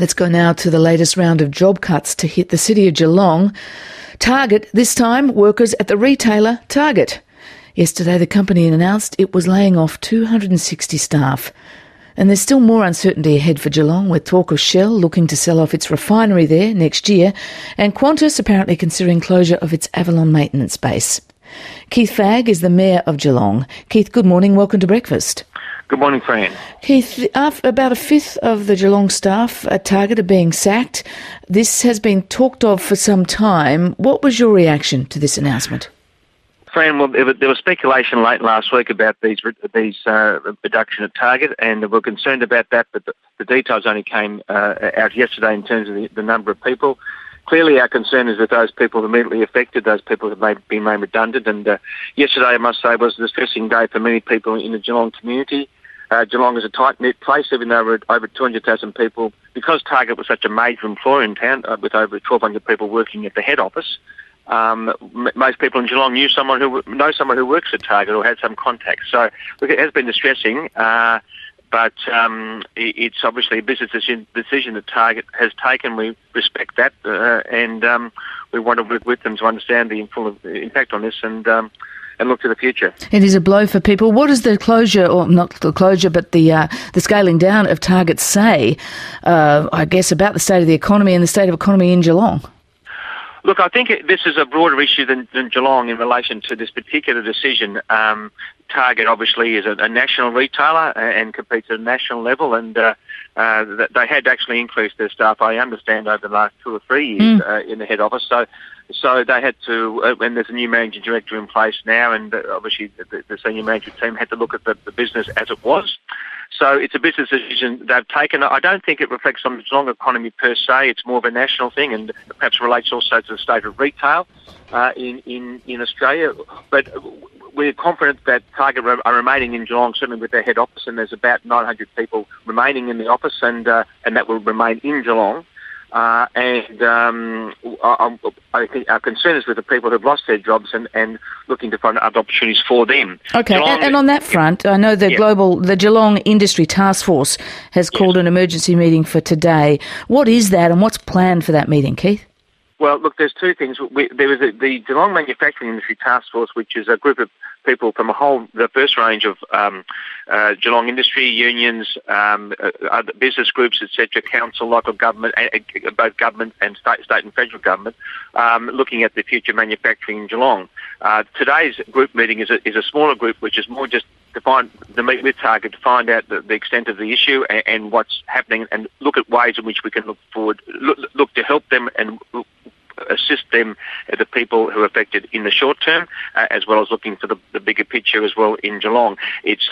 Let's go now to the latest round of job cuts to hit the city of Geelong. Target, this time workers at the retailer Target. Yesterday the company announced it was laying off 260 staff. And there's still more uncertainty ahead for Geelong, with talk of Shell looking to sell off its refinery there next year, and Qantas apparently considering closure of its Avalon maintenance base. Keith Fagg is the Mayor of Geelong. Keith, good morning. Welcome to Breakfast. Good morning, Fran. Keith, about a fifth of the Geelong staff at Target are being sacked. This has been talked of for some time. What was your reaction to this announcement? Fran, well, there was speculation late last week about these reduction at Target, and we're concerned about that, but the details only came out yesterday in terms of the number of people. Clearly, our concern is that those people immediately affected, those people have been made redundant, and yesterday, I must say, was a distressing day for many people in the Geelong community. Geelong is a tight-knit place, even though we're over 200,000 people. Because Target was such a major employer in town, with over 1,200 people working at the head office, most people in Geelong know someone who works at Target or had some contact. So, look, it has been distressing, but it's obviously a business decision that Target has taken. We respect that, and we want to work with them to understand the full impact on this and look to the future. It is a blow for people. What does the closure, or not the closure, but the scaling down of Target say, I guess, about the state of the economy and the state of economy in Geelong? Look, I think this is a broader issue than Geelong in relation to this particular decision. Target obviously is a national retailer and competes at a national level, and they had actually increased their staff, I understand, over the last 2 or 3 years in the head office. So they had to, and there's a new managing director in place now, and obviously the senior management team had to look at the business as it was. So it's a business decision they've taken. I don't think it reflects on the Geelong economy per se. It's more of a national thing, and perhaps relates also to the state of retail in Australia. But we're confident that Target are remaining in Geelong, certainly with their head office, and there's about 900 people remaining in the office, and that will remain in Geelong. I think our concern is with the people who've lost their jobs and looking to find other opportunities for them. Okay, Geelong, and on that front, I know the Geelong Industry Task Force has called an emergency meeting for today. What is that, and what's planned for that meeting, Keith? Well, look, there's two things. There is the Geelong Manufacturing Industry Task Force, which is a group of people from the first range of Geelong industry, unions, other business groups, etc., council, local government, both government and state and federal government, looking at the future manufacturing in Geelong. Today's group meeting is a smaller group, which is more just to meet with Target to find out the extent of the issue and what's happening, and look at ways in which we can look to help them and assist them, the people who are affected in the short term, as well as looking for the bigger picture as well in Geelong. It's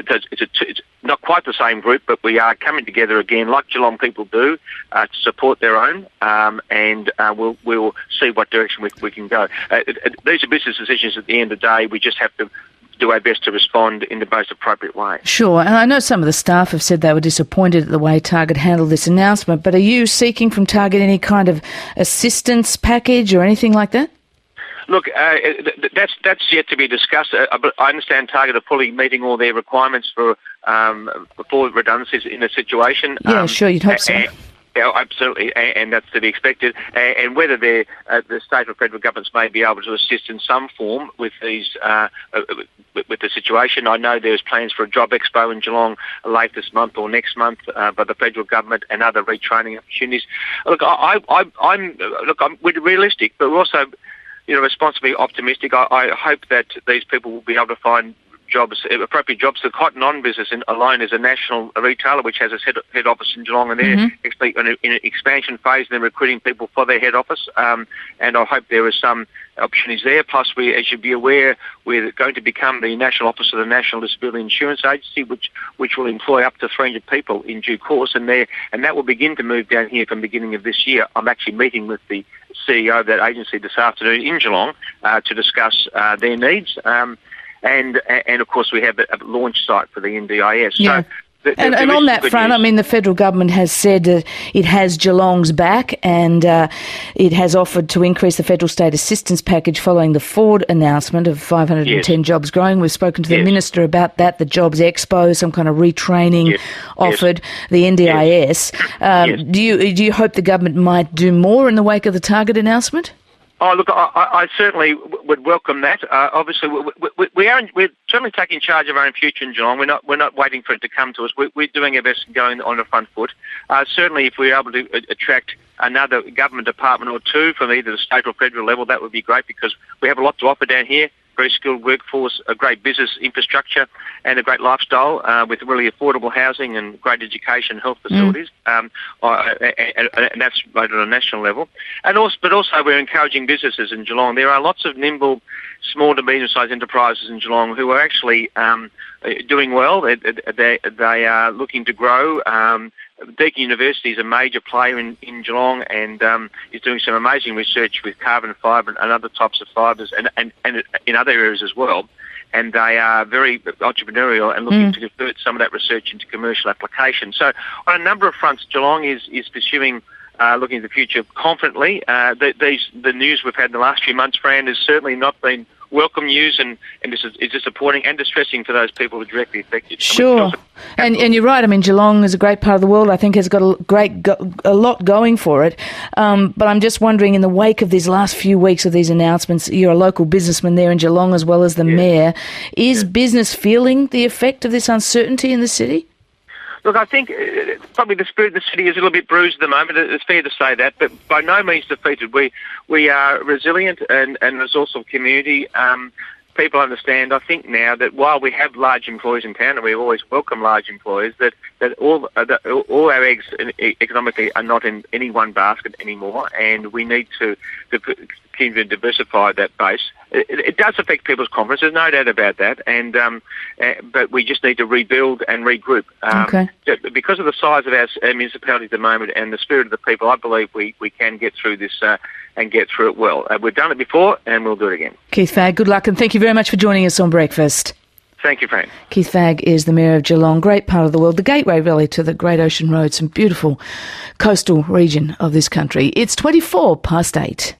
not quite the same group, but we are coming together again, like Geelong people do, to support their own, and we'll see what direction we can go. These are business decisions at the end of the day. We just have to do our best to respond in the most appropriate way. Sure, and I know some of the staff have said they were disappointed at the way Target handled this announcement, but are you seeking from Target any kind of assistance package or anything like that? Look, that's yet to be discussed. I understand Target are fully meeting all their requirements for redundancies in a situation. Yeah, sure, you'd hope so. Yeah, absolutely, and that's to be expected. And whether the state or federal governments may be able to assist in some form with these, with the situation. I know there's plans for a job expo in Geelong late this month or next month by the federal government and other retraining opportunities. Look, we're realistic, but we're also, responsibly optimistic. I hope that these people will be able to find appropriate jobs. The Cotton On business alone is a national retailer which has its head office in Geelong, and they're actually in an expansion phase, and they're recruiting people for their head office. And I hope there are some opportunities there. Plus, as you'd be aware, we're going to become the national office of the National Disability Insurance Agency, which will employ up to 300 people in due course, and that will begin to move down here from the beginning of this year. I'm actually meeting with the CEO of that agency this afternoon in Geelong to discuss their needs. And of course we have a launch site for the NDIS. Yeah. And on that front, news. I mean, the federal government has said it has Geelong's back, and it has offered to increase the federal state assistance package following the Ford announcement of 510 jobs growing. We've spoken to the minister about that, the Jobs Expo, some kind of retraining offered, the NDIS. Do you hope the government might do more in the wake of the Target announcement? Oh, look, I certainly would welcome that. Obviously, we're certainly taking charge of our own future in Geelong. We're not waiting for it to come to us. We're doing our best and going on the front foot. Certainly, if we're able to attract another government department or two from either the state or federal level, that would be great, because we have a lot to offer down here. Very skilled workforce, a great business infrastructure, and a great lifestyle with really affordable housing and great education, health facilities, and that's right on a national level. But also we're encouraging businesses in Geelong. There are lots of nimble, small to medium-sized enterprises in Geelong who are actually doing well. They are looking to grow. Deakin University is a major player in Geelong, and is doing some amazing research with carbon fibre and other types of fibres, and in other areas as well. And they are very entrepreneurial and looking to convert some of that research into commercial application. So on a number of fronts, Geelong is pursuing looking at the future confidently. The news we've had in the last few months, Fran, has certainly not been welcome news, and this is disappointing and distressing for those people who are directly affected. Sure, and you're right. I mean, Geelong is a great part of the world. I think has got a lot going for it. But I'm just wondering, in the wake of these last few weeks of these announcements, you're a local businessman there in Geelong as well as the mayor. Is business feeling the effect of this uncertainty in the city? Look, I think probably the spirit of the city is a little bit bruised at the moment. It's fair to say that, but by no means defeated. We are a resilient and resourceful community. People understand, I think, now that while we have large employers in town, and we always welcome large employers, that all our eggs economically are not in any one basket anymore, and we need to continue to diversify that base. It does affect people's confidence, there's no doubt about that, and but we just need to rebuild and regroup. Because of the size of our municipality at the moment and the spirit of the people, I believe we can get through this and get through it well. We've done it before, and we'll do it again. Keith Fagg, good luck, and thank you very much for joining us on Breakfast. Thank you, Frank. Keith Fagg is the Mayor of Geelong, great part of the world, the gateway really to the Great Ocean Road, some beautiful coastal region of this country. It's 8:24.